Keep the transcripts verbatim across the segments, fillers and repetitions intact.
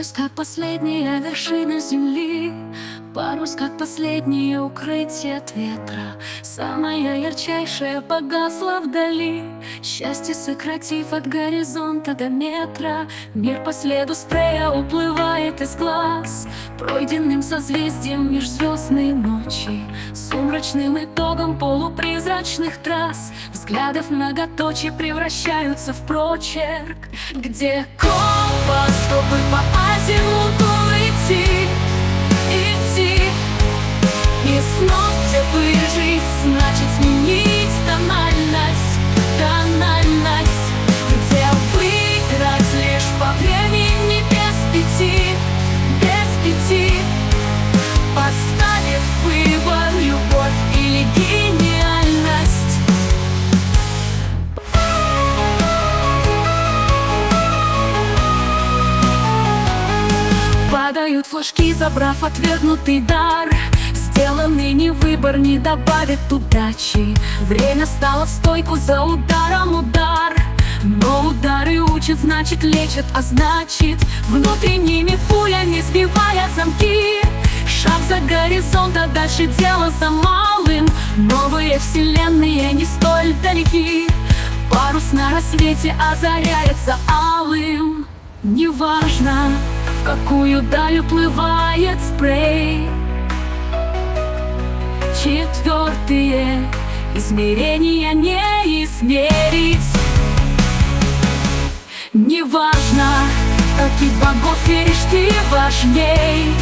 Парус, как последняя вершина земли, парус, как последнее укрытие от ветра. Самая ярчайшая погасла вдали, счастье сократив от горизонта до метра. Мир по следу спрея уплывает из глаз, пройденным созвездием межзвездной ночи, сумрачным итогом полупризрачных трасс. Взглядов многоточий превращаются в прочерк, где компас, чтобы по азимуту идти, идти. И снова где выжить, значит сменить тональность, тональность. Где выиграть лишь по времени без пяти, без пяти. Поставив выбор, любовь или гениальность. Падают флажки, забрав отвергнутый дар. Сделанный не выбор не добавит удачи. Время стало в стойку, за ударом удар. Но удары учат, значит лечат, а значит внутренними пулями сбивая замки. Шаг за горизонт, а дальше дело за малым. Новые вселенные не столь далеки. Парус на рассвете озаряется алым. Неважно, в какую даль уплывает спрей. Четвертые измерения не измерить. Неважно, в каких богов веришь ты, важней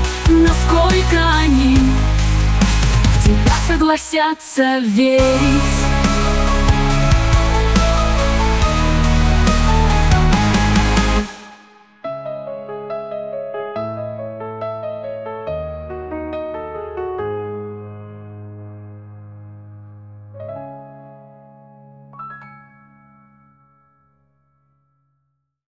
насколько они в тебя согласятся верить.